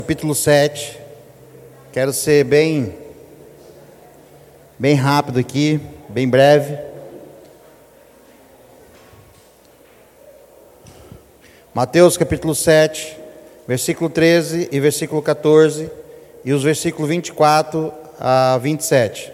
Capítulo 7, quero ser bem rápido aqui, bem breve. Mateus capítulo 7, versículo 13 e versículo 14 e os versículos 24 a 27.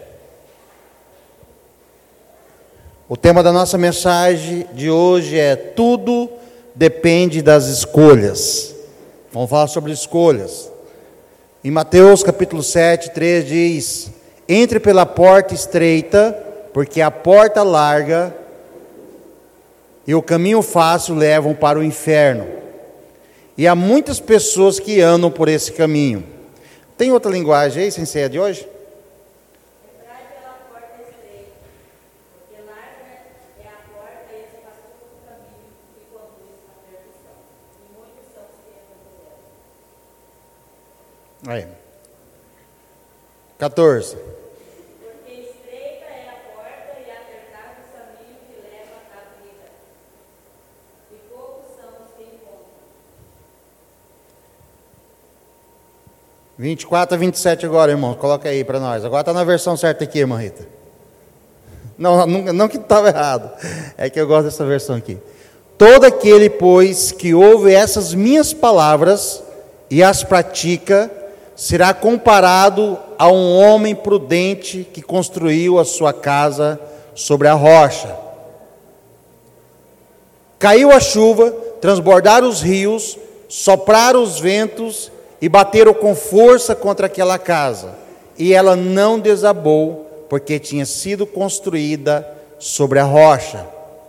O tema da nossa mensagem de hoje é: tudo depende das escolhas. Vamos falar sobre escolhas. Em Mateus capítulo 7, 3 diz: entre pela porta estreita, porque a porta larga e o caminho fácil levam para o inferno. E há muitas pessoas que andam por esse caminho. Tem outra linguagem aí, sem ser a de hoje? Entrai pela porta estreita, porque larga é a porta e espaçoso o caminho que conduz à perdição. E muitos são os que entram por ela. Aí. 14. Porque estreita é a porta e apertado o caminho que leva à vida, e poucos são os que encontram. 24 a 27 agora, irmão. Coloca aí para nós. Agora está na versão certa aqui, irmã Rita. Não que estava errado. É que eu gosto dessa versão aqui. Todo aquele, pois, que ouve essas minhas palavras e as pratica, será comparado a um homem prudente que construiu a sua casa sobre a rocha. Caiu a chuva, transbordaram os rios, sopraram os ventos e bateram com força contra aquela casa. E ela não desabou, porque tinha sido construída sobre a rocha.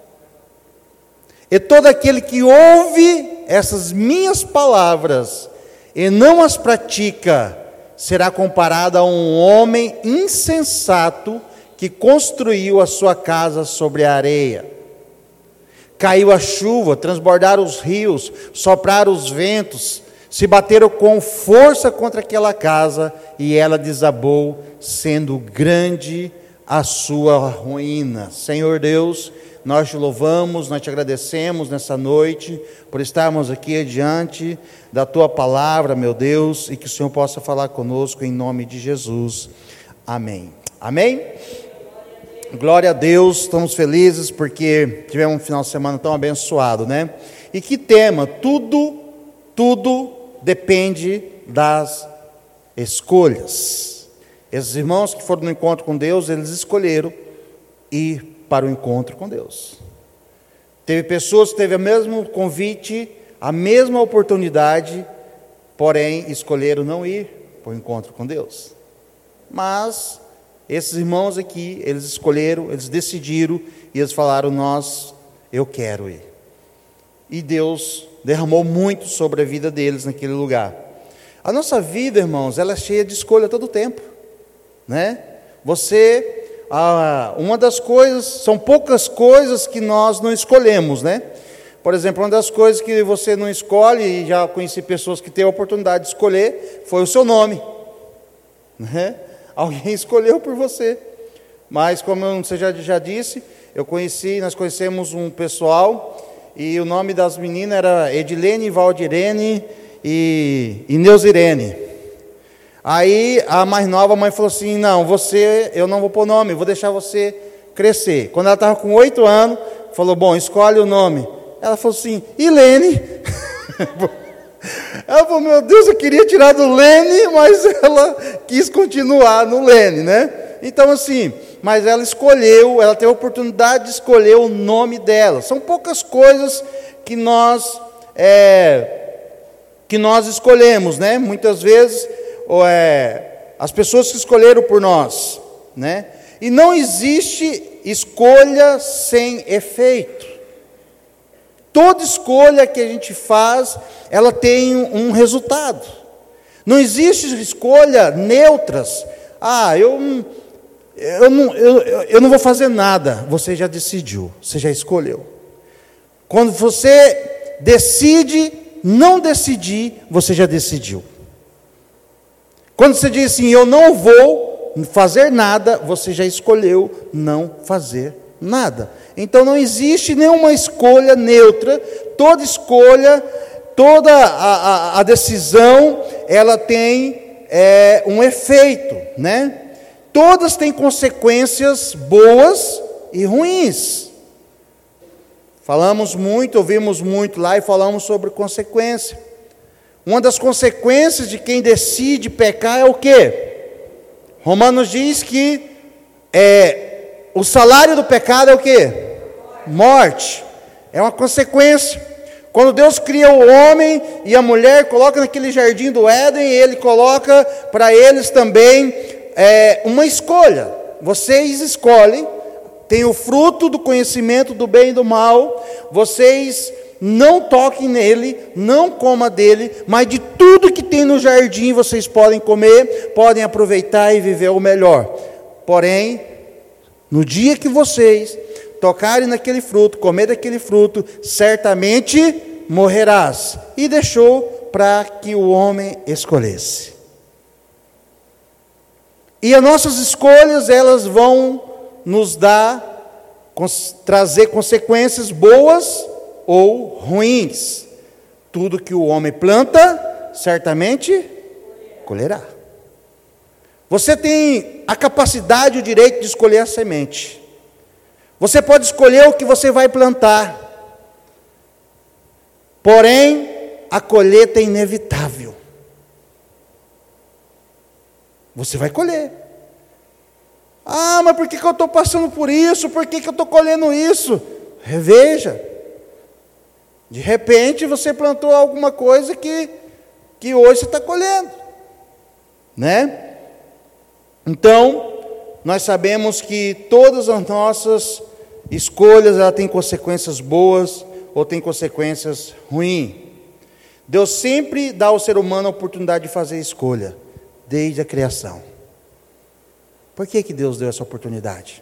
E todo aquele que ouve essas minhas palavras e não as pratica, será comparado a um homem insensato que construiu a sua casa sobre a areia. Caiu a chuva, transbordaram os rios, sopraram os ventos, se bateram com força contra aquela casa, e ela desabou, sendo grande a sua ruína. Senhor Deus, nós te louvamos, nós te agradecemos nessa noite, por estarmos aqui diante da tua palavra, meu Deus, e que o Senhor possa falar conosco em nome de Jesus. Amém. Amém? Glória a Deus, estamos felizes porque tivemos um final de semana tão abençoado, né? E que tema? Tudo depende das escolhas. Esses irmãos que foram no encontro com Deus, eles escolheram ir para o encontro com Deus. Teve pessoas que teve o mesmo convite, a mesma oportunidade, porém escolheram não ir para o encontro com Deus. Mas esses irmãos aqui, eles escolheram, eles decidiram, e eles falaram: eu quero ir. E Deus derramou muito sobre a vida deles naquele lugar. A nossa vida, irmãos, ela é cheia de escolha todo o tempo, né? Uma das coisas, são poucas coisas que nós não escolhemos, né? Por exemplo, uma das coisas que você não escolhe, e já conheci pessoas que têm a oportunidade de escolher, foi o seu nome, né? Alguém escolheu por você. Mas como você já disse, nós conhecemos um pessoal, e o nome das meninas era Edilene, Valdirene e Neuzirene. Aí a mais nova, a mãe falou assim: não, eu não vou pôr nome, vou deixar você crescer. Quando ela estava com 8 anos, falou: bom, escolhe o nome. Ela falou assim: Ilene. Ela falou: meu Deus, eu queria tirar do Lene, mas ela quis continuar no Lene, né? Então assim, mas ela escolheu, ela teve a oportunidade de escolher o nome dela. São poucas coisas que nós escolhemos, né? Muitas vezes as pessoas que escolheram por nós, né? E não existe escolha sem efeito. Toda escolha que a gente faz, ela tem um resultado. Não existe escolha neutras. Eu não vou fazer nada. Você já decidiu, você já escolheu. Quando você decide não decidir, você já decidiu. Quando você diz assim: eu não vou fazer nada, você já escolheu não fazer nada. Então não existe nenhuma escolha neutra. Toda escolha, toda a decisão, ela tem um efeito, né? Todas têm consequências boas e ruins. Falamos muito, ouvimos muito lá e falamos sobre consequência. Uma das consequências de quem decide pecar é o quê? Romanos diz que o salário do pecado é o quê? Morte. É uma consequência. Quando Deus cria o homem e a mulher, coloca naquele jardim do Éden, Ele coloca para eles também uma escolha. Vocês escolhem, tem o fruto do conhecimento do bem e do mal, vocês não toquem nele, não coma dele, mas de tudo que tem no jardim vocês podem comer, podem aproveitar e viver o melhor. Porém, no dia que vocês tocarem naquele fruto, comer daquele fruto, certamente morrerás. E deixou para que o homem escolhesse. E as nossas escolhas, elas vão nos trazer consequências boas ou ruins. Tudo que o homem planta, certamente colherá. Você tem a capacidade e o direito de escolher a semente. Você pode escolher o que você vai plantar. Porém, a colheita é inevitável. Você vai colher. Ah, mas por que eu estou passando por isso? Por que eu estou colhendo isso? Reveja. De repente você plantou alguma coisa que hoje você está colhendo, né? Então, nós sabemos que todas as nossas escolhas, ela tem consequências boas ou tem consequências ruins. Deus sempre dá ao ser humano a oportunidade de fazer escolha, desde a criação. Por que Deus deu essa oportunidade?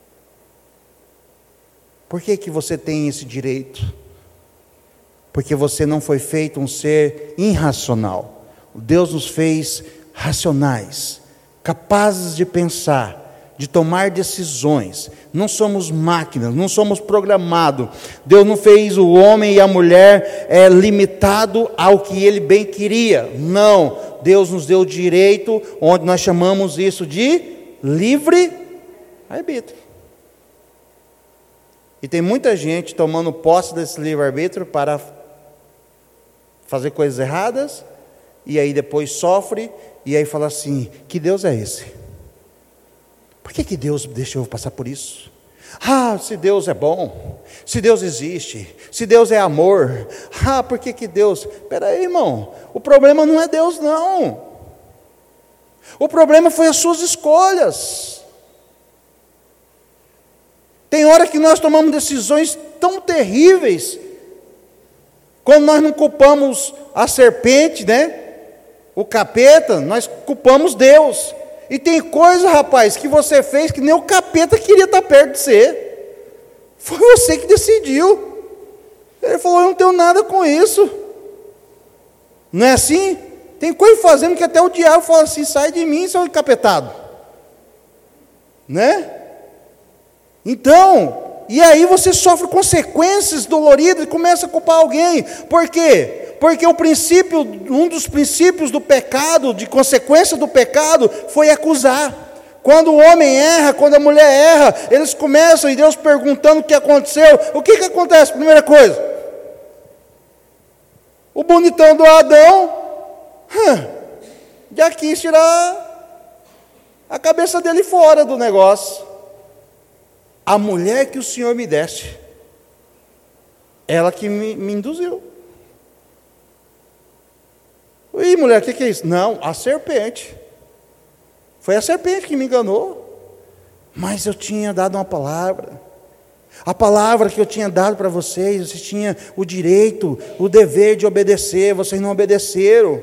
Por que você tem esse direito? Porque você não foi feito um ser irracional. Deus nos fez racionais, capazes de pensar, de tomar decisões. Não somos máquinas, não somos programados. Deus não fez o homem e a mulher limitado ao que Ele bem queria. Não, Deus nos deu o direito, onde nós chamamos isso de livre arbítrio. E tem muita gente tomando posse desse livre arbítrio para fazer coisas erradas, e aí depois sofre, e aí fala assim: que Deus é esse? Por que Deus deixou eu passar por isso? Ah, se Deus é bom, se Deus existe, se Deus é amor, por que Deus... Espera aí, irmão, o problema não é Deus, não. O problema foi as suas escolhas. Tem hora que nós tomamos decisões tão terríveis, quando nós não culpamos a serpente, né? O capeta, nós culpamos Deus. E tem coisa, rapaz, que você fez que nem o capeta queria estar perto de você. Foi você que decidiu. Ele falou: eu não tenho nada com isso. Não é assim? Tem coisa fazendo que até o diabo fala assim: sai de mim, seu encapetado. Né? Então, e aí você sofre consequências doloridas e começa a culpar alguém. Por quê? Porque um dos princípios do pecado, de consequência do pecado, foi acusar. Quando o homem erra, quando a mulher erra, eles começam, e Deus perguntando o que aconteceu. O que acontece? Primeira coisa, o bonitão do Adão já quis tirar a cabeça dele fora do negócio. A mulher que o Senhor me desse, ela que me induziu. Ih, mulher, o que é isso? Não, a serpente. Foi a serpente que me enganou. Mas eu tinha dado uma palavra. A palavra que eu tinha dado para vocês tinham o direito, o dever de obedecer. Vocês não obedeceram.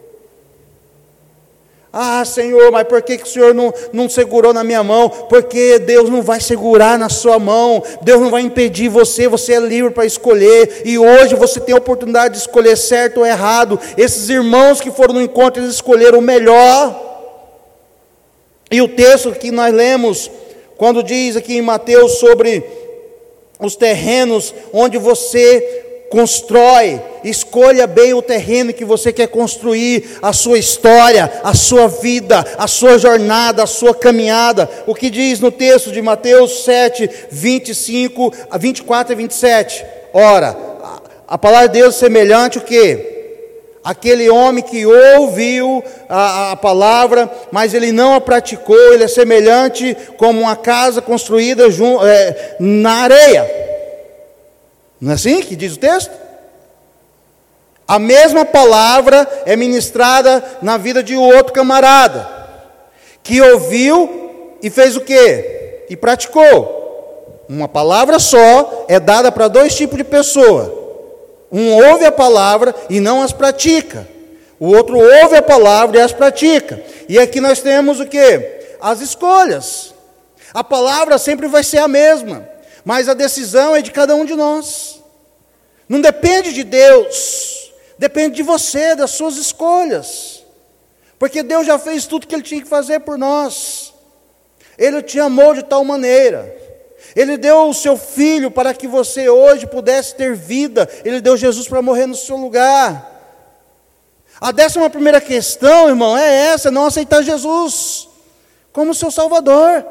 Ah, Senhor, mas por que o Senhor não segurou na minha mão? Porque Deus não vai segurar na sua mão. Deus não vai impedir você. Você é livre para escolher. E hoje você tem a oportunidade de escolher certo ou errado. Esses irmãos que foram no encontro, eles escolheram o melhor. E o texto que nós lemos, quando diz aqui em Mateus sobre os terrenos onde você constrói, escolha bem o terreno que você quer construir, a sua história, a sua vida, a sua jornada, a sua caminhada. O que diz no texto de Mateus 7, 25, 24 e 27? Ora, a palavra de Deus é semelhante o quê? Aquele homem que ouviu a palavra, mas ele não a praticou, ele é semelhante como uma casa construída na areia. Não é assim que diz o texto? A mesma palavra é ministrada na vida de outro camarada, que ouviu e fez o quê? E praticou. Uma palavra só é dada para dois tipos de pessoa. Um ouve a palavra e não as pratica. O outro ouve a palavra e as pratica. E aqui nós temos o quê? As escolhas. A palavra sempre vai ser a mesma, mas a decisão é de cada um de nós. Não depende de Deus, depende de você, das suas escolhas. Porque Deus já fez tudo que Ele tinha que fazer por nós. Ele te amou de tal maneira. Ele deu o seu Filho para que você hoje pudesse ter vida. Ele deu Jesus para morrer no seu lugar. A 11ª questão, irmão, é essa: não aceitar Jesus como seu Salvador.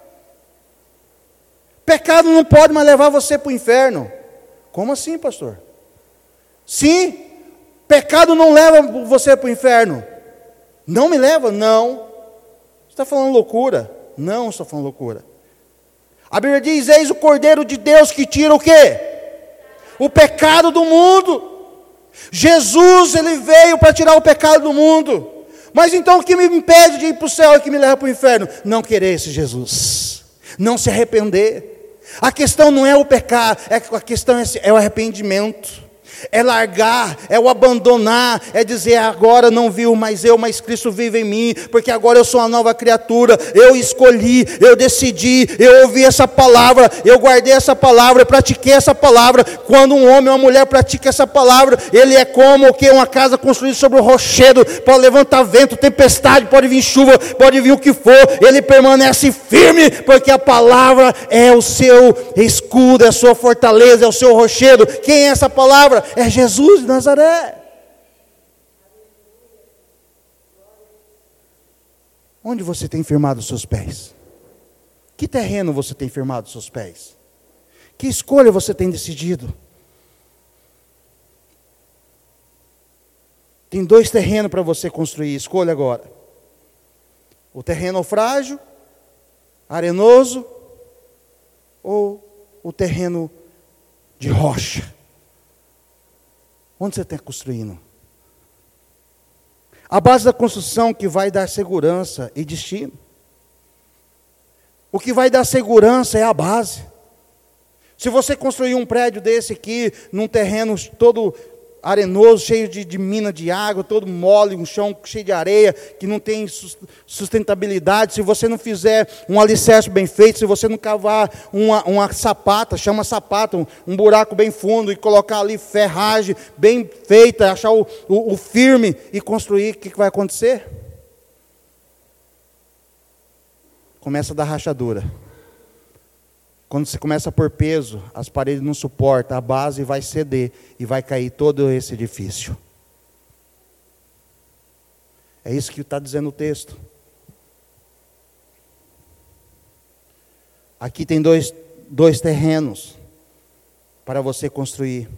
Pecado não pode mais levar você para o inferno. Como assim, pastor? Sim, pecado não leva você para o inferno. Não me leva? Não. Você está falando loucura? Não estou falando loucura. A Bíblia diz: eis o Cordeiro de Deus que tira o quê? O pecado do mundo. Jesus, Ele veio para tirar o pecado do mundo. Mas então o que me impede de ir para o céu e que me leva para o inferno? Não querer esse Jesus, não se arrepender. A questão não é o pecado, a questão é o arrependimento. É largar, é o abandonar, é dizer: agora não vivo mais eu, mas Cristo vive em mim, porque agora eu sou uma nova criatura. Eu escolhi, eu decidi, eu ouvi essa palavra, eu guardei essa palavra, eu pratiquei essa palavra. Quando um homem ou uma mulher pratica essa palavra, ele é como o que? Uma casa construída sobre o rochedo. Pode levantar vento, tempestade, pode vir chuva, pode vir o que for, ele permanece firme, porque a palavra é o seu escudo, é a sua fortaleza, é o seu rochedo. Quem é essa palavra? É Jesus de Nazaré. Onde você tem firmado os seus pés? Que terreno você tem firmado os seus pés? Que escolha você tem decidido? Tem 2 terrenos para você construir, escolha agora. O terreno frágil, arenoso, ou o terreno de rocha? Onde você está construindo? A base da construção que vai dar segurança e destino. O que vai dar segurança é a base. Se você construir um prédio desse aqui, num terreno todo arenoso, cheio de mina de água, todo mole, um chão cheio de areia, que não tem sustentabilidade, se você não fizer um alicerce bem feito, se você não cavar uma sapata, chama sapata, um buraco bem fundo, e colocar ali ferragem bem feita, achar o firme e construir, o que vai acontecer? Começa a dar rachadura. Quando você começa a pôr peso, as paredes não suportam, a base vai ceder e vai cair todo esse edifício. É isso que está dizendo o texto. Aqui tem dois terrenos para você construir.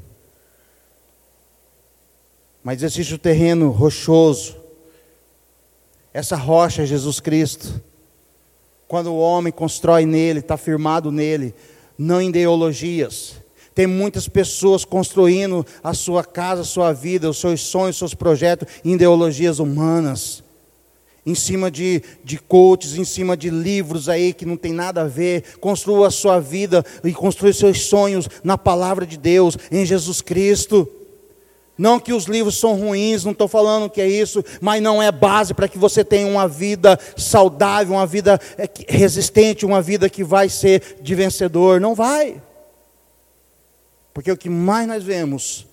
Mas existe o terreno rochoso. Essa rocha é Jesus Cristo. Quando o homem constrói nele, está firmado nele, não em ideologias. Tem muitas pessoas construindo a sua casa, a sua vida, os seus sonhos, os seus projetos em ideologias humanas. Em cima de coaches, em cima de livros aí que não tem nada a ver. Construa a sua vida e construa os seus sonhos na palavra de Deus, em Jesus Cristo. Não que os livros são ruins, não estou falando que é isso, mas não é base para que você tenha uma vida saudável, uma vida resistente, uma vida que vai ser de vencedor. Não vai. Porque o que mais nós vemos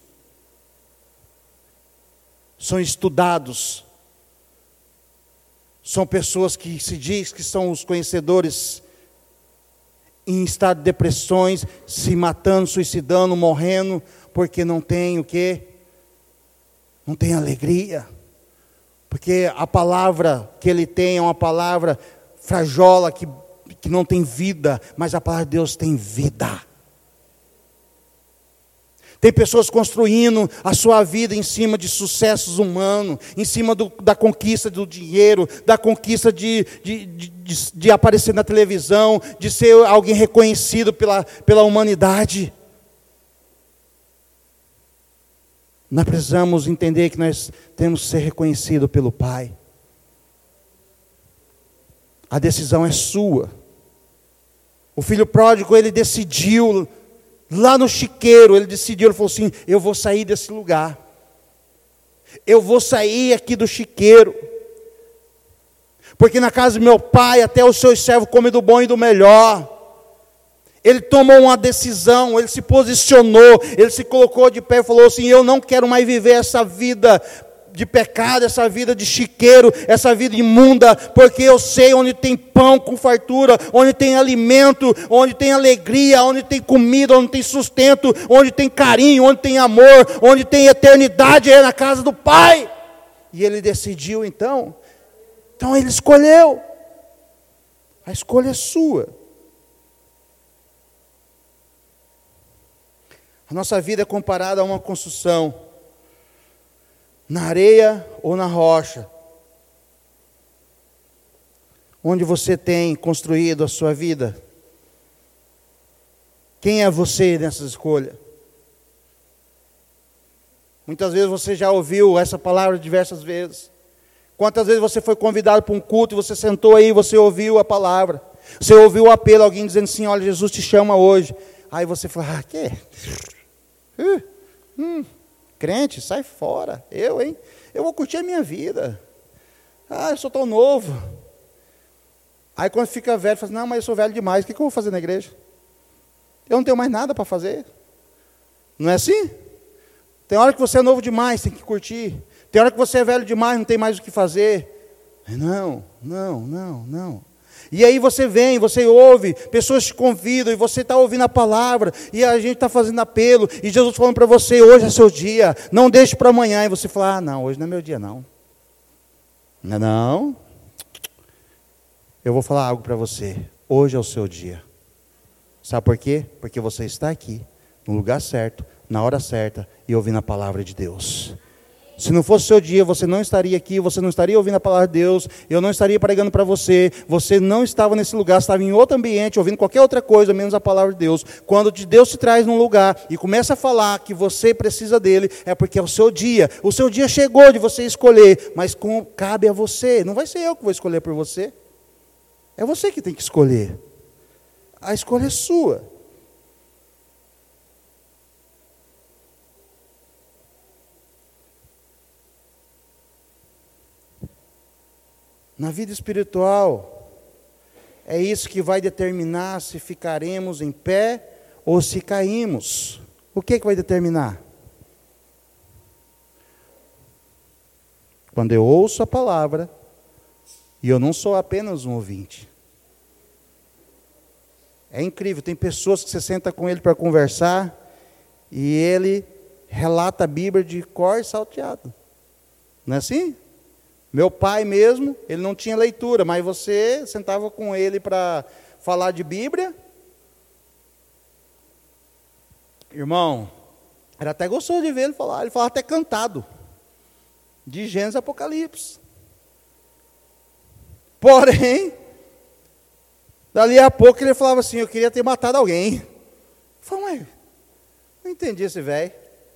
são estudados, são pessoas que se diz que são os conhecedores em estado de depressões, se matando, suicidando, morrendo, porque não tem o quê? Não tem alegria. Porque a palavra que ele tem é uma palavra frajola, que não tem vida, mas a palavra de Deus tem vida. Tem pessoas construindo a sua vida em cima de sucessos humanos, em cima da conquista do dinheiro, da conquista de aparecer na televisão, de ser alguém reconhecido pela humanidade. Nós precisamos entender que nós temos que ser reconhecidos pelo Pai. A decisão é sua. O filho pródigo, ele decidiu, lá no chiqueiro, ele falou assim, eu vou sair desse lugar. Eu vou sair aqui do chiqueiro. Porque na casa do meu pai, até os seus servos comem do bom e do melhor. Ele tomou uma decisão, ele se posicionou, ele se colocou de pé e falou assim, eu não quero mais viver essa vida de pecado, essa vida de chiqueiro, essa vida imunda, porque eu sei onde tem pão com fartura, onde tem alimento, onde tem alegria, onde tem comida, onde tem sustento, onde tem carinho, onde tem amor, onde tem eternidade, é na casa do Pai. E ele decidiu então ele escolheu. A escolha é sua. A nossa vida é comparada a uma construção, na areia ou na rocha, onde você tem construído a sua vida. Quem é você nessa escolha? Muitas vezes você já ouviu essa palavra diversas vezes. Quantas vezes você foi convidado para um culto e você sentou aí e você ouviu a palavra? Você ouviu o apelo, alguém dizendo assim, olha, Jesus te chama hoje. Aí você fala, que? Crente, sai fora. Eu vou curtir a minha vida. Eu sou tão novo. Aí quando fica velho, fala assim, não, mas eu sou velho demais, o que eu vou fazer na igreja? Eu não tenho mais nada para fazer. Não é assim? Tem hora que você é novo demais, tem que curtir. Tem hora que você é velho demais, não tem mais o que fazer. Não. E aí você vem, você ouve, pessoas te convidam, e você está ouvindo a palavra, e a gente está fazendo apelo, e Jesus falando para você, hoje é seu dia, não deixe para amanhã, e você fala, não, hoje não é meu dia não. Não. Eu vou falar algo para você, hoje é o seu dia. Sabe por quê? Porque você está aqui, no lugar certo, na hora certa, e ouvindo a palavra de Deus. Se não fosse o seu dia, você não estaria aqui, você não estaria ouvindo a palavra de Deus, eu não estaria pregando para você, você não estava nesse lugar, estava em outro ambiente, ouvindo qualquer outra coisa, menos a palavra de Deus. Quando Deus te traz num lugar e começa a falar que você precisa dele, é porque é o seu dia chegou de você escolher, mas cabe a você, não vai ser eu que vou escolher por você, é você que tem que escolher, a escolha é sua. Na vida espiritual, é isso que vai determinar se ficaremos em pé ou se caímos. O que vai determinar? Quando eu ouço a palavra, e eu não sou apenas um ouvinte. É incrível, tem pessoas que você senta com ele para conversar, e ele relata a Bíblia de cor e salteado. Não é assim? Meu pai mesmo, ele não tinha leitura, mas você sentava com ele para falar de Bíblia. Irmão, era até gostoso de ver ele falava até cantado, de Gênesis e Apocalipse. Porém, dali a pouco ele falava assim, eu queria ter matado alguém. Eu falei, mas não entendi esse velho.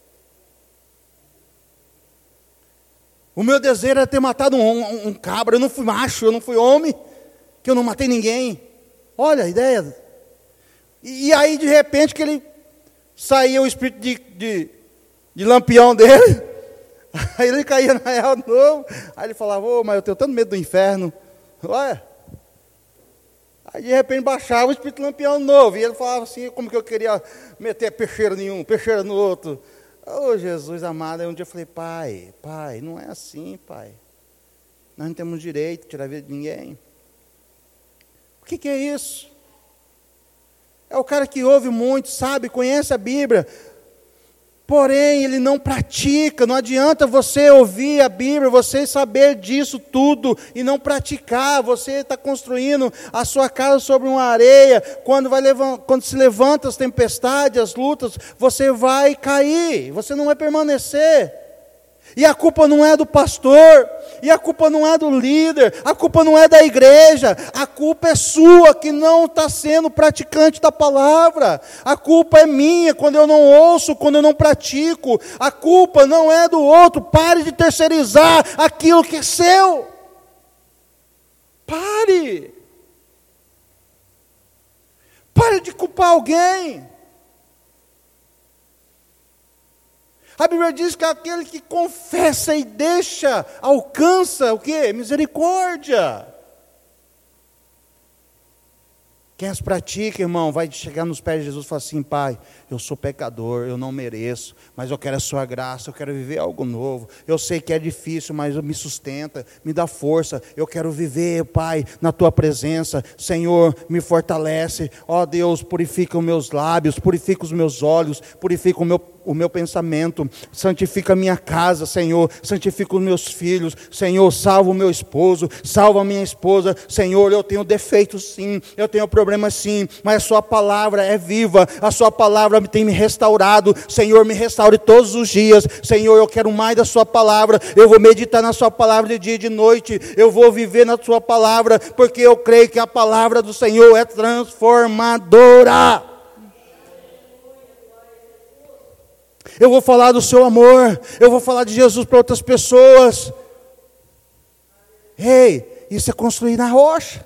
O meu desejo era ter matado um cabra, eu não fui macho, eu não fui homem, que eu não matei ninguém. Olha a ideia. E aí, de repente, que ele saía o espírito de lampião dele, aí ele caía na real de novo, aí ele falava, mas eu tenho tanto medo do inferno. Olha. Aí, de repente, baixava o espírito de lampião novo, e ele falava assim, como que eu queria meter peixeira em um, peixeira no outro. Jesus amado, aí um dia eu falei, pai, não é assim, pai. Nós não temos direito de tirar a vida de ninguém. O que é isso? É o cara que ouve muito, sabe, conhece a Bíblia. porém ele não pratica. Não adianta você ouvir a Bíblia, você saber disso tudo e não praticar. Você está construindo a sua casa sobre uma areia, quando se levantam as tempestades, as lutas, você vai cair, você não vai permanecer. E a culpa não é do pastor, e a culpa não é do líder, a culpa não é da igreja, a culpa é sua que não está sendo praticante da palavra. A culpa é minha quando eu não ouço, quando eu não pratico. A culpa não é do outro. Pare de terceirizar aquilo que é seu. Pare de culpar alguém. A Bíblia diz que aquele que confessa e deixa, alcança o quê? Misericórdia. Quem as pratica, irmão, vai chegar nos pés de Jesus e falar assim: Pai, eu sou pecador, eu não mereço, mas eu quero a sua graça, eu quero viver algo novo. Eu sei que é difícil, mas me sustenta, me dá força. Eu quero viver, Pai, na tua presença. Senhor, me fortalece. Ó Deus, purifica os meus lábios, purifica os meus olhos, purifica o meu pensamento, santifica a minha casa, Senhor, santifica os meus filhos, Senhor, salva o meu esposo, salva a minha esposa. Senhor, eu tenho defeitos sim, eu tenho problemas sim, mas a sua palavra é viva, a sua palavra tem me restaurado. Senhor, me restaure todos os dias. Senhor, eu quero mais da sua palavra, eu vou meditar na sua palavra de dia e de noite, eu vou viver na sua palavra, porque eu creio que a palavra do Senhor é transformadora. Eu vou falar do seu amor, eu vou falar de Jesus para outras pessoas. Ei, isso é construir na rocha.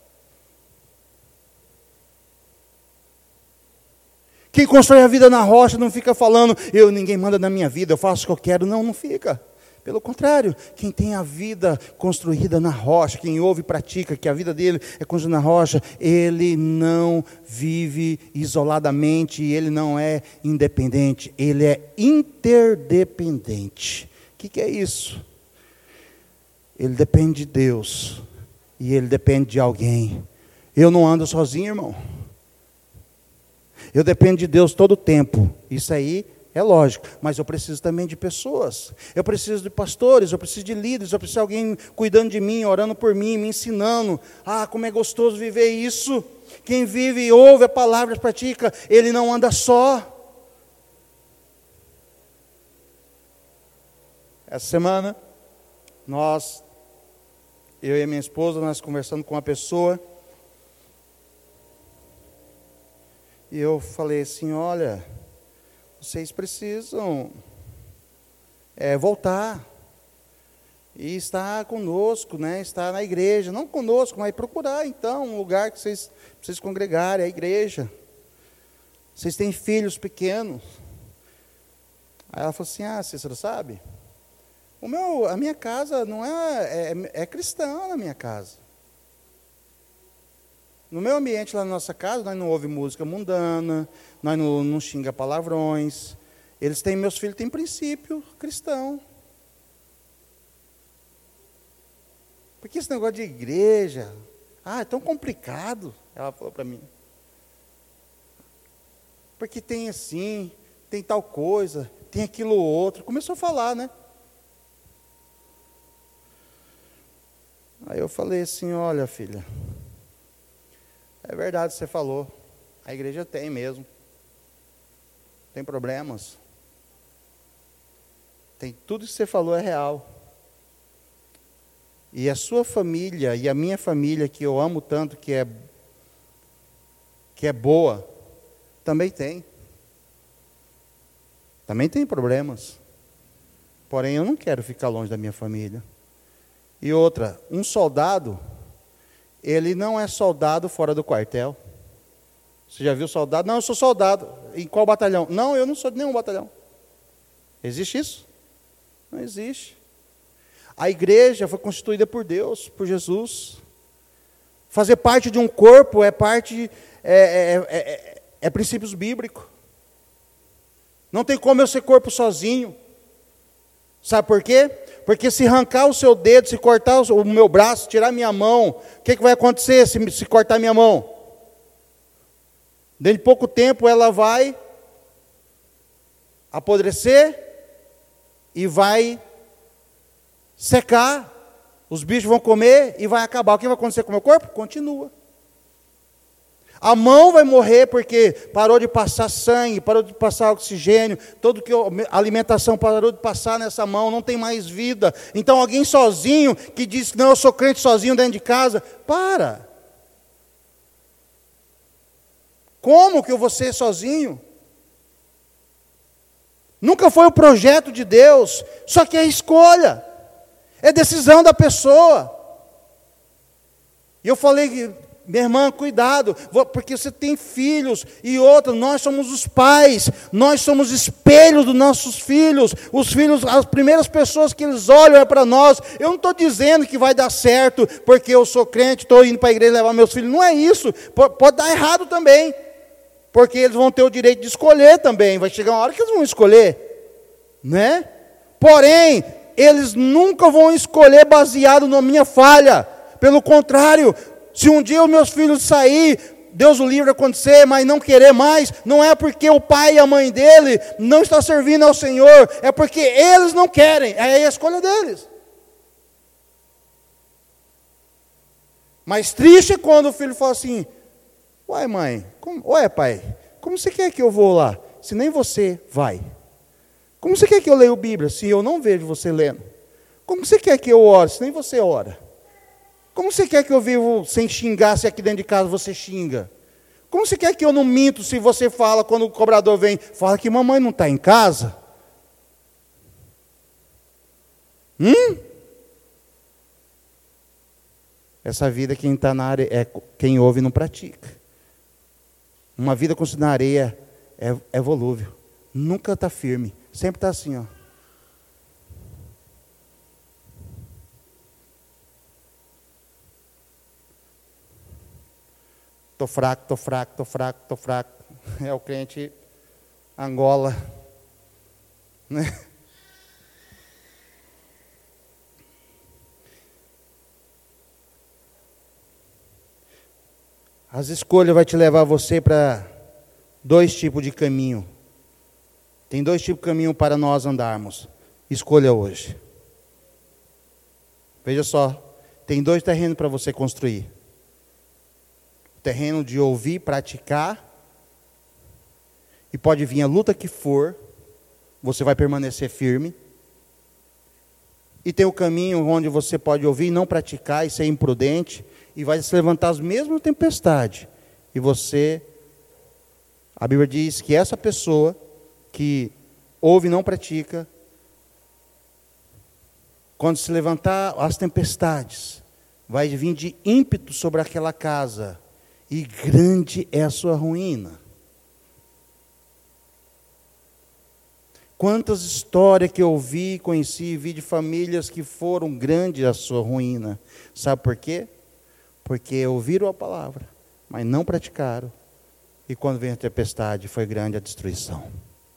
Quem constrói a vida na rocha não fica falando: ninguém manda na minha vida, eu faço o que eu quero. Não fica. Pelo contrário, quem tem a vida construída na rocha, quem ouve e pratica que a vida dele é construída na rocha, ele não vive isoladamente, ele não é independente, ele é interdependente. O que é isso? Ele depende de Deus e ele depende de alguém. Eu não ando sozinho, irmão. Eu dependo de Deus todo o tempo. Isso aí é lógico, mas eu preciso também de pessoas. Eu preciso de pastores, eu preciso de líderes, eu preciso de alguém cuidando de mim, orando por mim, me ensinando. Como é gostoso viver isso. Quem vive e ouve a palavra, pratica, ele não anda só. Essa semana, eu e a minha esposa, nós conversando com uma pessoa, e eu falei assim: olha, vocês precisam voltar e estar conosco, né? Estar na igreja, não conosco, mas procurar então um lugar que vocês congregarem, a igreja. Vocês têm filhos pequenos. Aí ela falou assim: Cícero, sabe? A minha casa não é cristã, na minha casa. No meu ambiente lá na nossa casa, nós não ouvimos música mundana, nós não xinga palavrões. Meus filhos têm princípio cristão. Porque esse negócio de igreja, é tão complicado, ela falou para mim. Porque tem assim, tem tal coisa, tem aquilo outro. Começou a falar, né? Aí eu falei assim: olha, filha, é verdade, você falou. A igreja tem mesmo. Tem problemas. Tudo que você falou é real. E a sua família e a minha família, que eu amo tanto, que é boa, também tem. Também tem problemas. Porém, eu não quero ficar longe da minha família. E outra, um soldado, ele não é soldado fora do quartel. Você já viu soldado? Não, eu sou soldado. Em qual batalhão? Não, eu não sou de nenhum batalhão. Existe isso? Não existe. A igreja foi constituída por Deus, por Jesus. Fazer parte de um corpo é princípios bíblicos. Não tem como eu ser corpo sozinho. Sabe por quê? Porque se arrancar o seu dedo, se cortar o meu braço, tirar minha mão, o que vai acontecer se cortar minha mão? Dentro de pouco tempo ela vai apodrecer e vai secar, os bichos vão comer e vai acabar. O que vai acontecer com o meu corpo? Continua. A mão vai morrer porque parou de passar sangue, parou de passar oxigênio, a alimentação parou de passar nessa mão, não tem mais vida. Então alguém sozinho que diz que não, eu sou crente sozinho dentro de casa, para. Como que eu vou ser sozinho? Nunca foi o projeto de Deus, só que é escolha, é decisão da pessoa. E eu falei, minha irmã, cuidado, porque você tem filhos, e outra, nós somos os pais, nós somos espelhos dos nossos filhos, os filhos, as primeiras pessoas que eles olham é para nós. Eu não estou dizendo que vai dar certo, porque eu sou crente, estou indo para a igreja levar meus filhos, não é isso, pode dar errado também, porque eles vão ter o direito de escolher também, vai chegar uma hora que eles vão escolher, né? Porém, eles nunca vão escolher baseado na minha falha, pelo contrário, se um dia os meus filhos sair, Deus o livre acontecer, mas não querer mais, não é porque o pai e a mãe dele não estão servindo ao Senhor, é porque eles não querem, é a escolha deles. Mas triste é quando o filho fala assim, ué mãe, ué pai, como você quer que eu vou lá, se nem você vai? Como você quer que eu leia a Bíblia, se eu não vejo você lendo? Como você quer que eu ore, se nem você ora? Como você quer que eu vivo sem xingar, se aqui dentro de casa você xinga? Como você quer que eu não minto, se você fala, quando o cobrador vem, fala que mamãe não está em casa? Essa vida, quem está na área, é quem ouve e não pratica. Uma vida construída na areia é volúvel, nunca está firme, sempre está assim, ó. Estou fraco, estou fraco, estou fraco, estou fraco. É o crente Angola. Né? As escolhas vão te levar você para dois tipos de caminho. Tem dois tipos de caminho para nós andarmos. Escolha hoje. Veja só, tem dois terrenos para você construir. Terreno de ouvir, praticar, e pode vir a luta que for, você vai permanecer firme. E tem o caminho onde você pode ouvir e não praticar e ser imprudente, e vai se levantar as mesmas tempestades. E você, a Bíblia diz que essa pessoa que ouve e não pratica, quando se levantar as tempestades, vai vir de ímpeto sobre aquela casa, e grande é a sua ruína. Quantas histórias que eu vi, conheci, vi de famílias que foram grandes a sua ruína. Sabe por quê? Porque ouviram a palavra, mas não praticaram. E quando veio a tempestade, foi grande a destruição.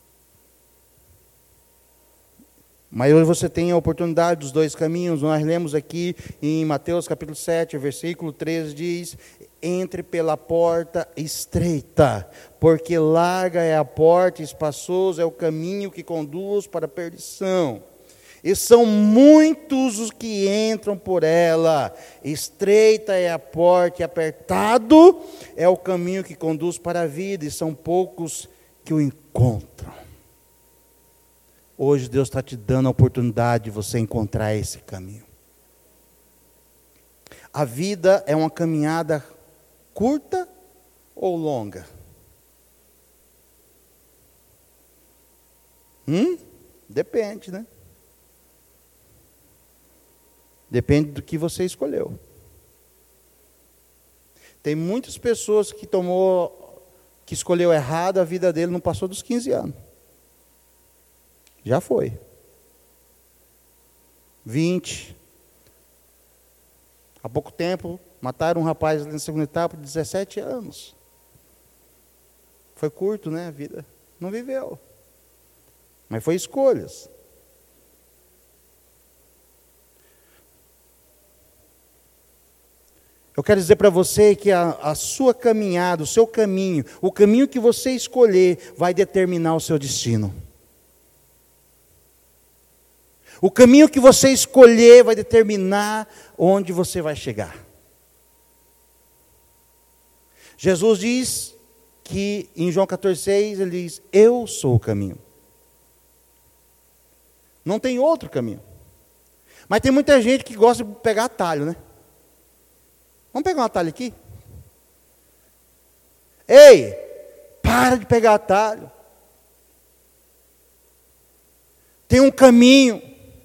Mas hoje você tem a oportunidade dos dois caminhos. Nós lemos aqui em Mateus capítulo 7, versículo 13, diz: entre pela porta estreita, porque larga é a porta, espaçoso é o caminho que conduz para a perdição. E são muitos os que entram por ela. Estreita é a porta e apertado é o caminho que conduz para a vida, e são poucos que o encontram. Hoje Deus está te dando a oportunidade de você encontrar esse caminho. A vida é uma caminhada curta ou longa? Depende, né? Depende do que você escolheu. Tem muitas pessoas que escolheu errado, a vida dele não passou dos 15 anos. Já foi. 20. Há pouco tempo, mataram um rapaz na segunda etapa de 17 anos. Foi curto, né, a vida? Não viveu. Mas foi escolhas. Eu quero dizer para você que a sua caminhada, o seu caminho, o caminho que você escolher, vai determinar o seu destino. O caminho que você escolher vai determinar onde você vai chegar. Jesus diz que em João 14,6 ele diz: eu sou o caminho. Não tem outro caminho. Mas tem muita gente que gosta de pegar atalho, né? Vamos pegar um atalho aqui? Ei, para de pegar atalho. Tem um caminho.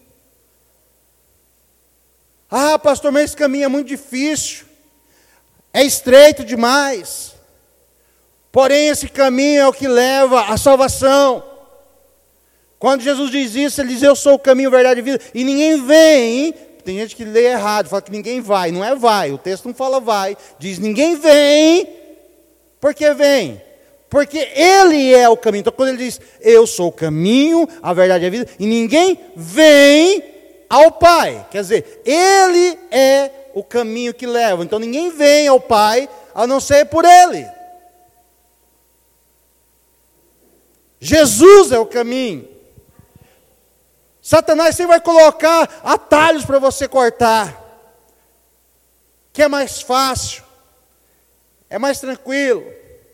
Ah, pastor, mas esse caminho é muito difícil. É estreito demais. Porém, esse caminho é o que leva à salvação. Quando Jesus diz isso, ele diz: eu sou o caminho, verdade e vida. E ninguém vem. Tem gente que lê errado, fala que ninguém vai. Não é vai, o texto não fala vai. Diz: ninguém vem. Por que vem? Porque Ele é o caminho. Então, quando Ele diz: eu sou o caminho, a verdade e a vida, e ninguém vem ao Pai. Quer dizer, Ele é o caminho que leva. Então, ninguém vem ao Pai, a não ser por Ele. Jesus é o caminho. Satanás sempre vai colocar atalhos para você cortar. Que é mais fácil. É mais tranquilo.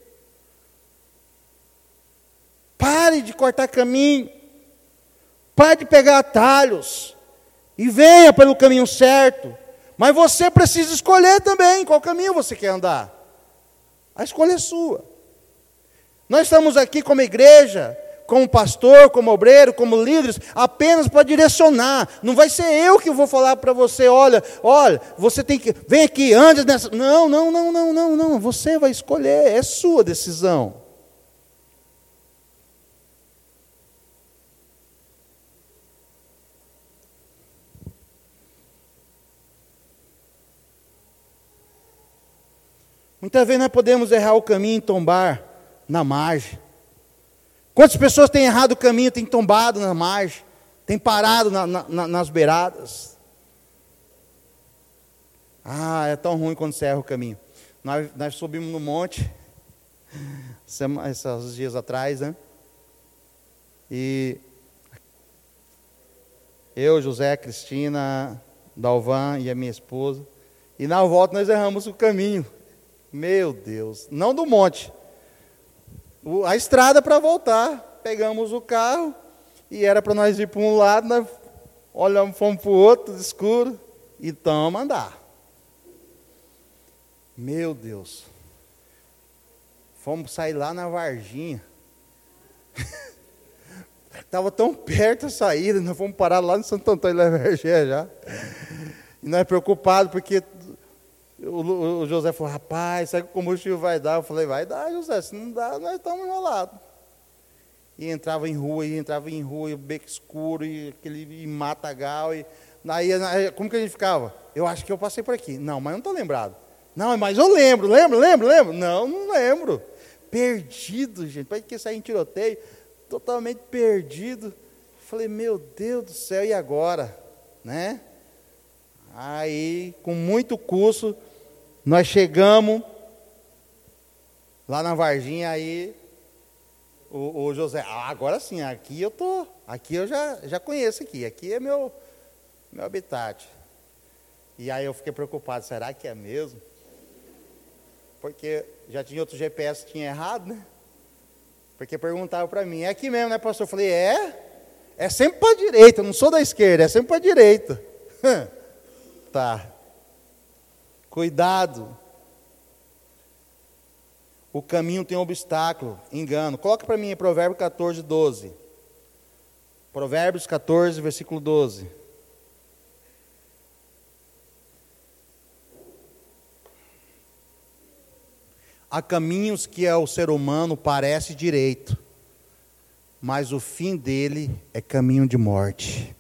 Pare de cortar caminho. Pare de pegar atalhos. E venha pelo caminho certo. Mas você precisa escolher também qual caminho você quer andar. A escolha é sua. Nós estamos aqui como igreja, como pastor, como obreiro, como líderes, apenas para direcionar. Não vai ser eu que vou falar para você: olha, você tem que, vem aqui, ande nessa. Não. Você vai escolher, é sua decisão. Muitas vezes nós podemos errar o caminho e tombar na margem. Quantas pessoas têm errado o caminho, têm tombado na margem, têm parado nas beiradas? Ah, é tão ruim quando você erra o caminho. Nós subimos no monte, esses dias atrás, né? E eu, José, Cristina, Dalvan e a minha esposa, e na volta nós erramos o caminho. Meu Deus, não do monte. A estrada para voltar. Pegamos o carro e era para nós ir para um lado, nós olhamos, fomos para o outro, escuro, e estamos a andar. Meu Deus. Fomos sair lá na Varginha. Estava tão perto a saída, nós fomos parar lá no Santo Antônio da Vergé já. E nós preocupados, porque o José falou: rapaz, será que o combustível vai dar? Eu falei: vai dar, José, se não dá, nós estamos enrolados. E entrava em rua, e o beco escuro, e aquele matagal, e aí, como que a gente ficava? Eu acho que eu passei por aqui. Não, mas não estou lembrado. Não, mas eu lembro. Não lembro. Perdido, gente. Para que sair em tiroteio? Totalmente perdido. Falei: meu Deus do céu, e agora? Né? Aí, com muito custo, nós chegamos lá na Varginha, aí o José: agora sim, aqui eu já conheço aqui é meu habitat. E aí eu fiquei preocupado: será que é mesmo? Porque já tinha outro GPS que tinha errado, né? Porque perguntavam para mim: é aqui mesmo, né, pastor? Eu falei: é sempre para a direita, eu não sou da esquerda, é sempre para a direita. Tá. Cuidado. O caminho tem obstáculo, engano. Coloca para mim Provérbios 14, 12. Provérbios 14, versículo 12. Há caminhos que ao ser humano parece direito, mas o fim dele é caminho de morte.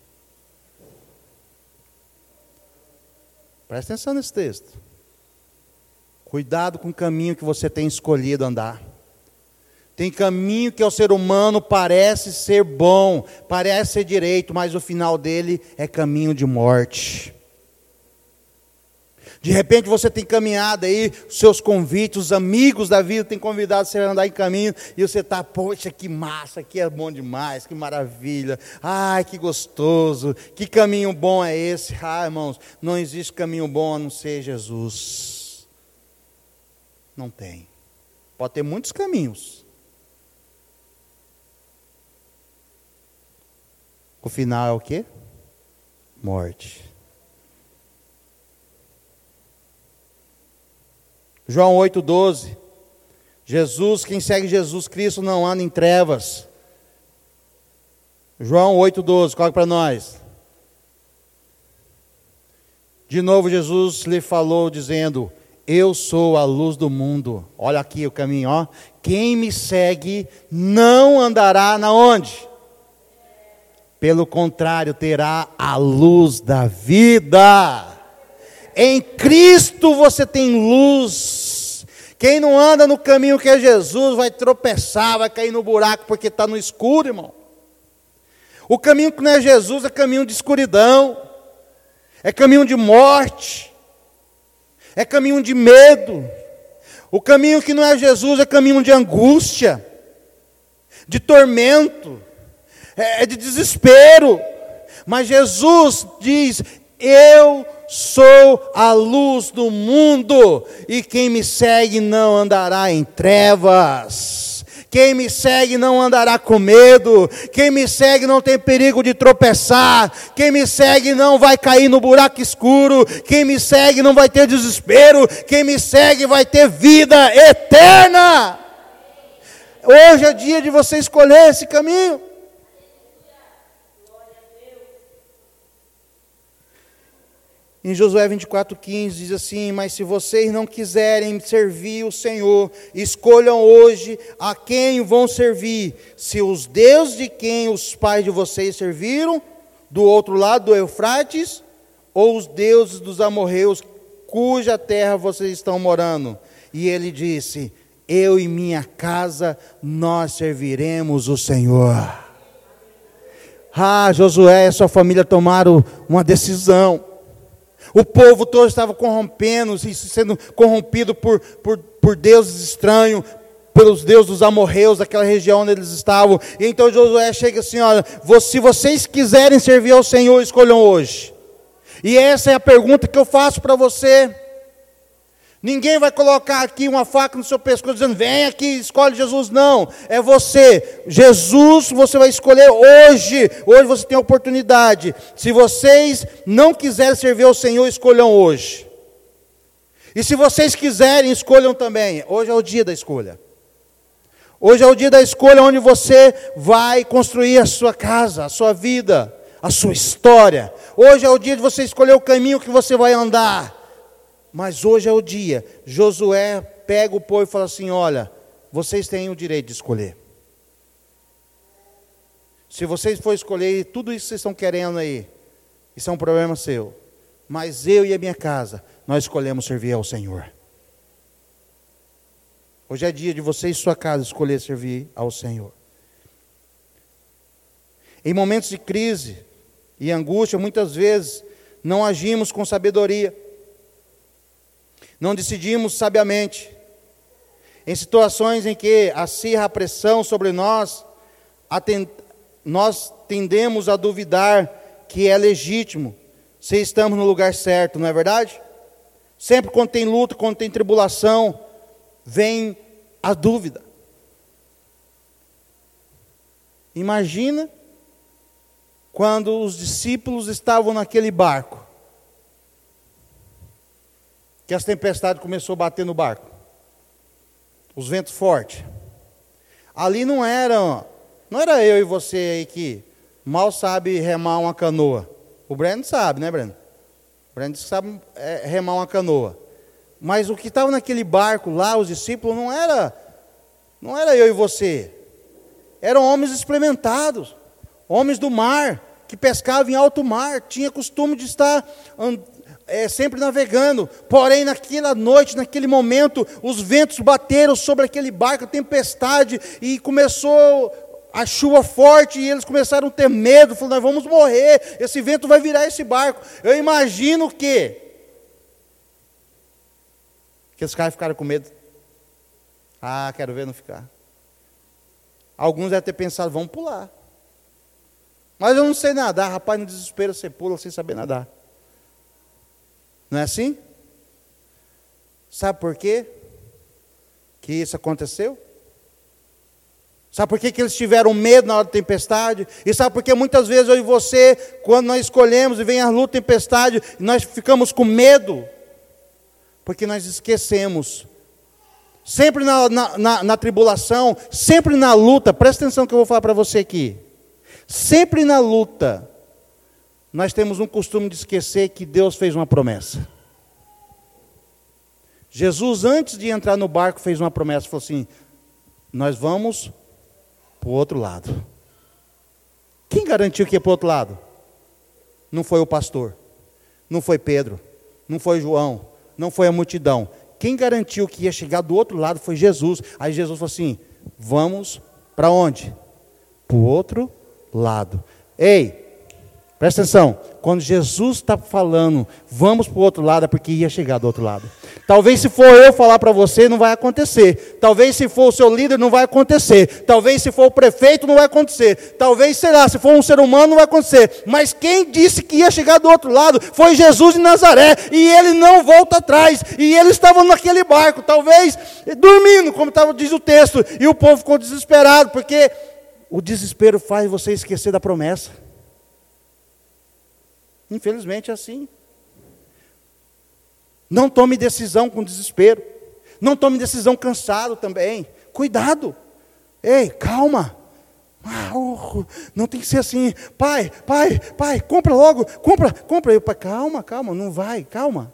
Presta atenção nesse texto. Cuidado com o caminho que você tem escolhido andar. Tem caminho que ao ser humano parece ser bom, parece ser direito, mas o final dele é caminho de morte. De repente você tem caminhado aí, os seus convites, os amigos da vida têm convidado você a andar em caminho, e você está, poxa, que massa, aqui é bom demais, que maravilha, ai, que gostoso, que caminho bom é esse? Ah, irmãos, não existe caminho bom a não ser Jesus. Não tem. Pode ter muitos caminhos. O final é o quê? Morte. João 8,12. Jesus, quem segue Jesus Cristo não anda em trevas. João 8,12, coloca para nós. De novo Jesus lhe falou dizendo: eu sou a luz do mundo. Olha aqui o caminho, ó. Quem me segue não andará na onde? Pelo contrário, terá a luz da vida. Em Cristo você tem luz. Quem não anda no caminho que é Jesus vai tropeçar, vai cair no buraco porque está no escuro, irmão. O caminho que não é Jesus é caminho de escuridão, é caminho de morte, é caminho de medo. O caminho que não é Jesus é caminho de angústia, de tormento, é de desespero. Mas Jesus diz: eu sou a luz do mundo, e quem me segue não andará em trevas. Quem me segue não andará com medo. Quem me segue não tem perigo de tropeçar. Quem me segue não vai cair no buraco escuro. Quem me segue não vai ter desespero. Quem me segue vai ter vida eterna. Hoje é dia de você escolher esse caminho. Em Josué 24,15 diz assim: mas se vocês não quiserem servir o Senhor, escolham hoje a quem vão servir, se os deuses de quem os pais de vocês serviram, do outro lado do Eufrates, ou os deuses dos amorreus, cuja terra vocês estão morando. E ele disse: eu e minha casa, nós serviremos o Senhor. Ah, Josué e sua família tomaram uma decisão. O povo todo estava corrompendo, sendo corrompido por deuses estranhos, pelos deuses dos amorreus, daquela região onde eles estavam. E então Josué chega assim: olha, se vocês quiserem servir ao Senhor, escolham hoje. E essa é a pergunta que eu faço para você. Ninguém vai colocar aqui uma faca no seu pescoço dizendo: vem aqui, escolhe Jesus. Não, é você. Jesus você vai escolher hoje. Hoje você tem a oportunidade. Se vocês não quiserem servir ao Senhor, escolham hoje. E se vocês quiserem, escolham também. Hoje é o dia da escolha. Hoje é o dia da escolha onde você vai construir a sua casa, a sua vida, a sua história. Hoje é o dia de você escolher o caminho que você vai andar. Mas hoje é o dia. Josué pega o povo e fala assim: olha, vocês têm o direito de escolher. Se vocês for escolher tudo isso que vocês estão querendo aí, isso é um problema seu. Mas eu e a minha casa, nós escolhemos servir ao Senhor. Hoje é dia de você e sua casa escolher servir ao Senhor. Em momentos de crise e angústia, muitas vezes não agimos com sabedoria. Não decidimos sabiamente. Em situações em que acirra a pressão sobre nós, nós tendemos a duvidar que é legítimo se estamos no lugar certo, não é verdade? Sempre quando tem luta, quando tem tribulação, vem a dúvida. Imagina quando os discípulos estavam naquele barco, que as tempestades começou a bater no barco, os ventos fortes. Ali não era eu e você aí que mal sabe remar uma canoa. O Breno sabe, né, Breno? O Breno sabe remar uma canoa. Mas o que estava naquele barco lá, os discípulos, não era eu e você. Eram homens experimentados, homens do mar, que pescavam em alto mar, tinha costume de estar sempre navegando. Porém, naquela noite, naquele momento, os ventos bateram sobre aquele barco, a tempestade, e começou a chuva forte, e eles começaram a ter medo, falando: nós vamos morrer, esse vento vai virar esse barco. Eu imagino que Aqueles caras ficaram com medo. Ah, quero ver não ficar. Alguns devem ter pensado, vamos pular. Mas eu não sei nadar. Rapaz, no desespero você pula sem saber nadar. Não é assim? Sabe por quê que isso aconteceu? Sabe por que eles tiveram medo na hora da tempestade? E sabe por que muitas vezes eu e você, quando nós escolhemos e vem a luta e tempestade, nós ficamos com medo? Porque nós esquecemos. Sempre na tribulação, sempre na luta, presta atenção que eu vou falar para você aqui. Sempre na luta, nós temos um costume de esquecer que Deus fez uma promessa. Jesus, antes de entrar no barco, fez uma promessa, falou assim, nós vamos para o outro lado. Quem garantiu que ia para o outro lado? Não foi o pastor, não foi Pedro, não foi João, não foi a multidão. Quem garantiu que ia chegar do outro lado foi Jesus. Aí Jesus falou assim, vamos para onde? Para o outro lado. Ei, presta atenção, quando Jesus está falando, vamos para o outro lado, é porque ia chegar do outro lado. Talvez se for eu falar para você, não vai acontecer. Talvez se for o seu líder, não vai acontecer. Talvez se for o prefeito, não vai acontecer. Talvez, sei lá, se for um ser humano, não vai acontecer. Mas quem disse que ia chegar do outro lado foi Jesus de Nazaré. E ele não volta atrás. E eles estavam naquele barco, talvez dormindo, como diz o texto. E o povo ficou desesperado, porque o desespero faz você esquecer da promessa. Infelizmente é assim. Não tome decisão com desespero. Não tome decisão cansado também. Cuidado. Ei, calma. Não tem que ser assim. Pai, compra logo. Compra. Eu, pai, calma, não vai. Calma.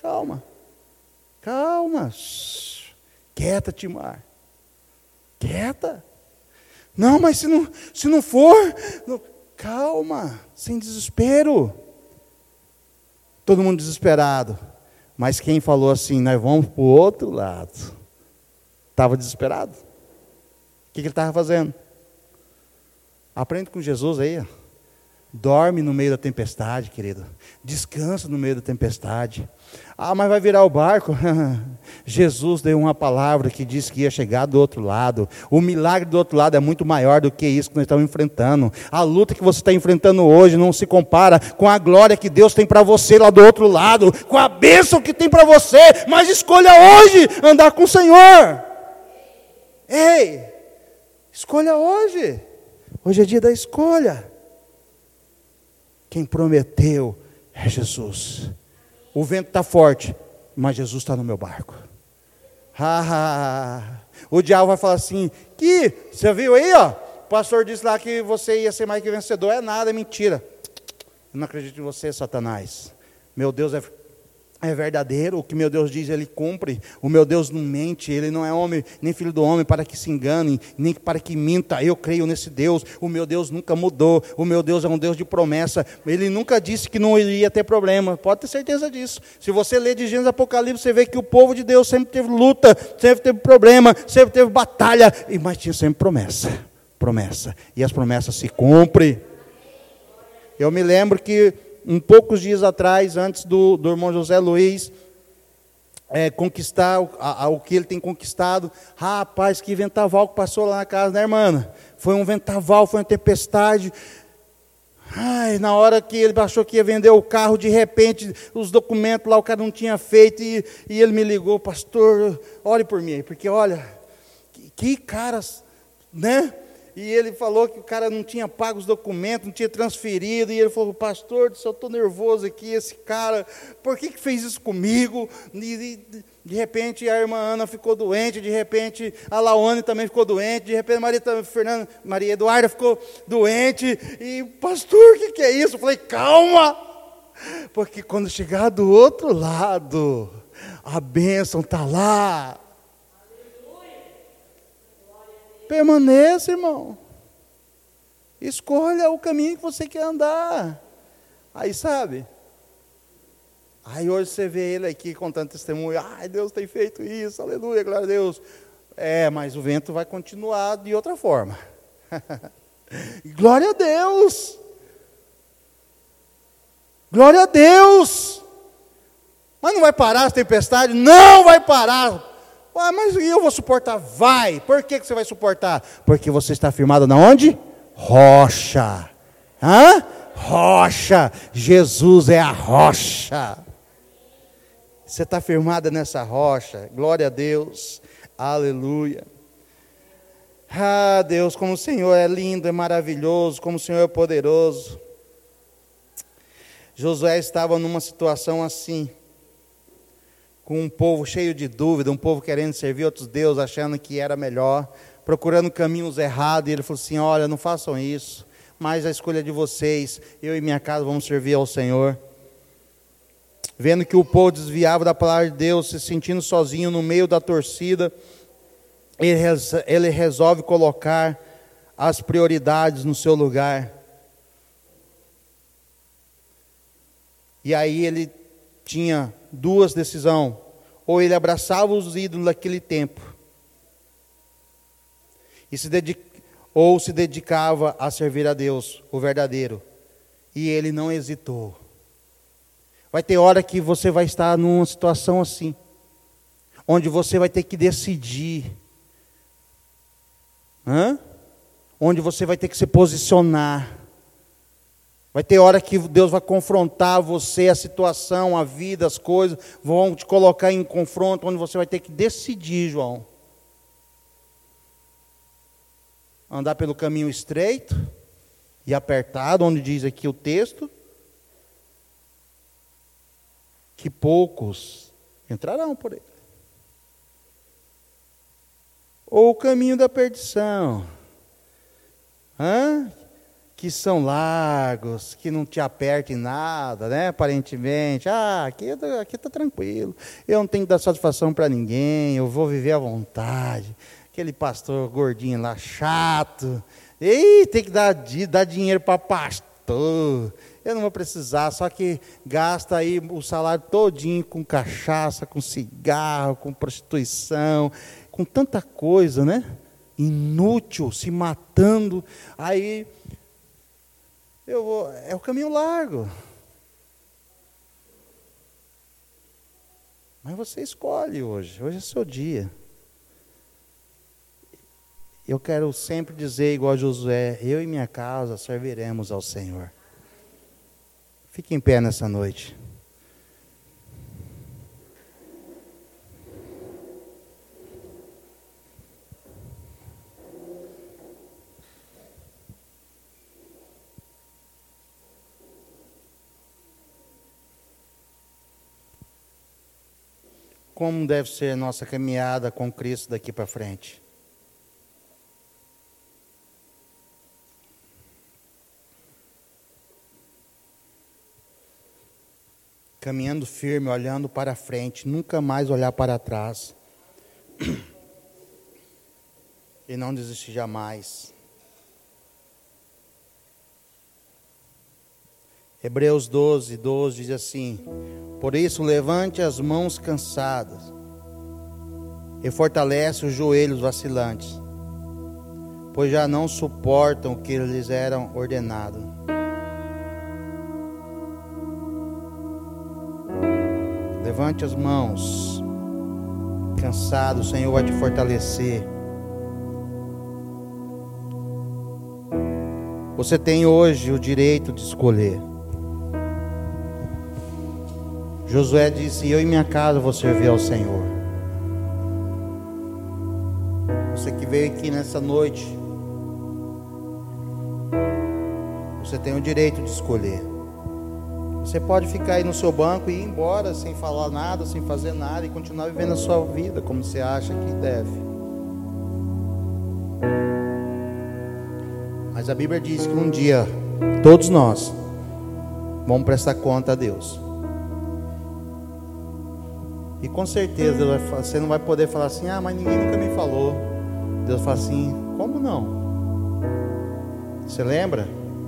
Quieta, Timar. Quieta. Não, mas se não for... Calma, sem desespero. Todo mundo desesperado. Mas quem falou assim, nós vamos para o outro lado, estava desesperado. O que ele estava fazendo? Aprende com Jesus aí. Ó. Dorme no meio da tempestade, querido. Descansa no meio da tempestade. Ah, mas vai virar o barco? Jesus deu uma palavra que disse que ia chegar do outro lado. O milagre do outro lado é muito maior do que isso que nós estamos enfrentando. A luta que você está enfrentando hoje não se compara com a glória que Deus tem para você lá do outro lado, com a bênção que tem para você. Mas escolha hoje andar com o Senhor. Ei, escolha hoje. Hoje é dia da escolha. Quem prometeu é Jesus. O vento está forte, mas Jesus está no meu barco. O diabo vai falar assim, você viu aí, ó? O pastor disse lá que você ia ser mais que vencedor. É nada, é mentira. Eu não acredito em você, Satanás. Meu Deus é verdadeiro, o que meu Deus diz, Ele cumpre. O meu Deus não mente, Ele não é homem, nem filho do homem para que se engane, nem para que minta. Eu creio nesse Deus. O meu Deus nunca mudou. O meu Deus é um Deus de promessa. Ele nunca disse que não iria ter problema. Pode ter certeza disso. Se você ler de Gênesis e Apocalipse, você vê que o povo de Deus sempre teve luta, sempre teve problema, sempre teve batalha, mas tinha sempre promessa. E as promessas se cumprem. Eu me lembro que poucos dias atrás, antes do irmão José Luiz conquistar o que ele tem conquistado, rapaz, que ventaval que passou lá na casa, né, irmã? Foi um ventaval, foi uma tempestade. Ai, na hora que ele achou que ia vender o carro, de repente, os documentos lá, o cara não tinha feito, e ele me ligou, pastor, ore por mim, porque olha, que caras, né? E ele falou que o cara não tinha pago os documentos, não tinha transferido. E ele falou, pastor, eu estou nervoso aqui, esse cara, por que fez isso comigo? E de repente a irmã Ana ficou doente, de repente a Laone também ficou doente, de repente Maria Eduarda ficou doente. E pastor, o que é isso? Eu falei, calma, porque quando chegar do outro lado, a bênção está lá. Permaneça, irmão. Escolha o caminho que você quer andar. Aí, sabe? Aí hoje você vê ele aqui contando testemunho. Ai, Deus tem feito isso, aleluia, glória a Deus. Mas o vento vai continuar de outra forma. Glória a Deus. Glória a Deus. Mas não vai parar a tempestade? Não vai parar. Ah, mas eu vou suportar? Vai. Por que você vai suportar? Porque você está firmado na onde? Rocha. Hã? Rocha. Jesus é a rocha. Você está firmada nessa rocha. Glória a Deus. Aleluia. Ah, Deus, como o Senhor é lindo, é maravilhoso, como o Senhor é poderoso. Josué estava numa situação assim, com um povo cheio de dúvida, um povo querendo servir outros deuses, achando que era melhor, procurando caminhos errados, e ele falou assim, olha, não façam isso, mas a escolha é de vocês, eu e minha casa vamos servir ao Senhor. Vendo que o povo desviava da palavra de Deus, se sentindo sozinho no meio da torcida, ele resolve colocar as prioridades no seu lugar. E aí ele tinha duas decisões: ou ele abraçava os ídolos daquele tempo, ou se dedicava a servir a Deus, o verdadeiro. E ele não hesitou. Vai ter hora que você vai estar numa situação assim, onde você vai ter que decidir. Onde você vai ter que se posicionar. Vai ter hora que Deus vai confrontar você, a situação, a vida, as coisas, vão te colocar em confronto, onde você vai ter que decidir, João. Andar pelo caminho estreito e apertado, onde diz aqui o texto, que poucos entrarão por ele. Ou o caminho da perdição, que são largos, que não te apertam em nada, né? Aparentemente, aqui está tranquilo, eu não tenho que dar satisfação para ninguém, eu vou viver à vontade. Aquele pastor gordinho lá, chato, tem que dar dinheiro para pastor, eu não vou precisar, só que gasta aí o salário todinho com cachaça, com cigarro, com prostituição, com tanta coisa, né? Inútil, se matando. Aí é o caminho largo. Mas você escolhe hoje é seu dia. Eu quero sempre dizer igual a Josué, eu e minha casa serviremos ao Senhor. Fique em pé nessa noite. Como deve ser a nossa caminhada com Cristo daqui para frente? Caminhando firme, olhando para frente, nunca mais olhar para trás. E não desistir jamais. Hebreus 12:12 diz assim: por isso levante as mãos cansadas e fortalece os joelhos vacilantes, pois já não suportam o que lhes era ordenado. Levante as mãos, cansado, o Senhor vai te fortalecer. Você tem hoje o direito de escolher. Josué disse: eu e minha casa vou servir ao Senhor. Você que veio aqui nessa noite, você tem o direito de escolher. Você pode ficar aí no seu banco e ir embora sem falar nada, sem fazer nada e continuar vivendo a sua vida como você acha que deve. Mas a Bíblia diz que um dia todos nós vamos prestar conta a Deus. E com certeza você não vai poder falar assim: mas ninguém nunca me falou. Deus fala assim: como não? Você lembra?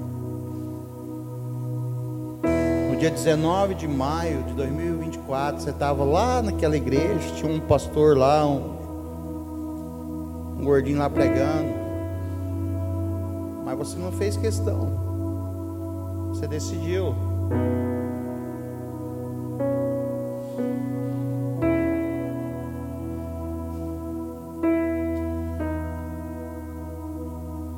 No dia 19 de maio de 2024, você estava lá naquela igreja, tinha um pastor lá, um gordinho lá pregando, mas você não fez questão, você decidiu